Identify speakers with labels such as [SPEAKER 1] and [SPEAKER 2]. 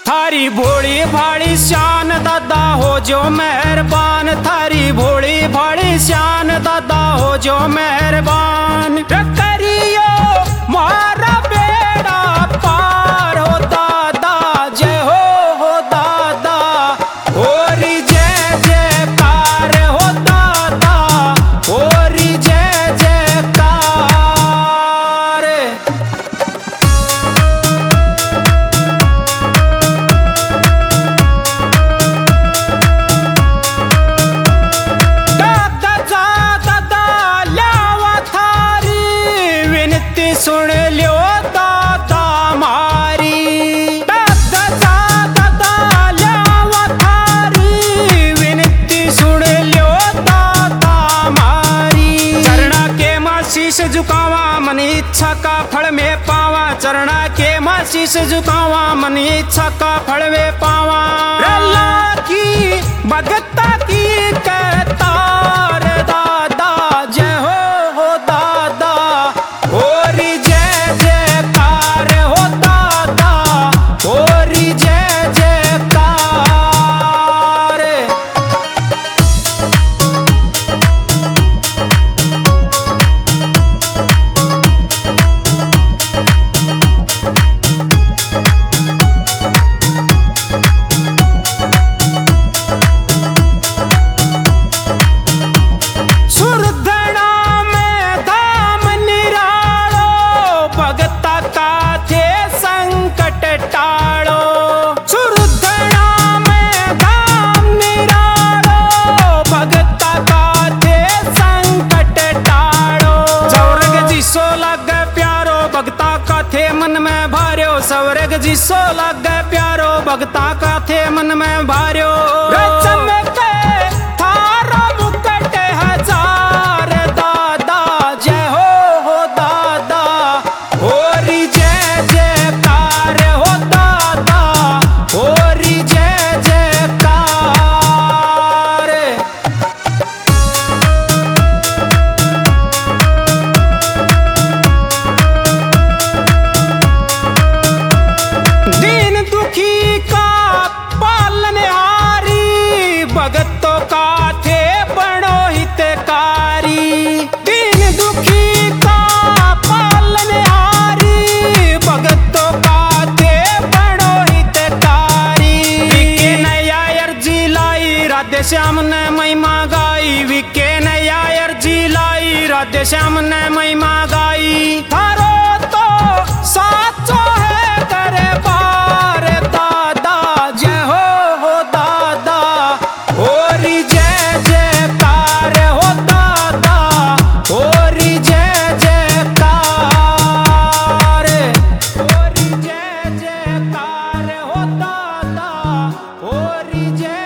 [SPEAKER 1] थारी भोली भाली शान दादा हो जो मेहरबान, थारी भोली भाली शान दादा हो जो मेहरबान। करियो मारा बेड़ा पार हो दादा, जय हो दादा, होरी जय जयकार हो दादा, होरी जय जयकार। सुन लियो दादा मारी, दादा दादा ल्यावा थारी विनती सुन लियो दादा मारी। चरणा के मां शीश झुकावा मन इच्छा का फल में पावा, चरणा के मां शीश झुकावा मन इच्छा का फल में पावा। रल्ला की भगता की कहतार दादा, जय हो दादा, होरी जय जयकार हो दादा, होरी जय जयकार। सुरधना में धाम निरालो, भगता का थे संकट टालो। सुरधना में धाम निरालो, भगता का थे संकट टालो। स्वर्ग जिसो लग प्यारो भगता का थे मन में भार्यो, स्वर्ग जिसो लग प्यारो भगता का थे मन में भार्यो। चमके थारा मुकुट हजार दादा, जय हो दादा, होरी जय जयकार हो दादा, होरी जय जयकार। दीन दुखी का पालनहारी, भगतों का थे बड़ो हितकारी। दीन दुखी का पालनहारी, भगतों का थे बड़ो हितकारी। विके नया अर्जी लाई राधे श्याम ने महिमा गाई, विके नया अर्जी लाई राधे श्याम ने महिमा गाई। थारो तो साचो है दरबार दादा, जय हो दादा, होरी जय जयकार हो दादा, होरी जय जयकार, होरी जय जयकार हो दादा, होरी जय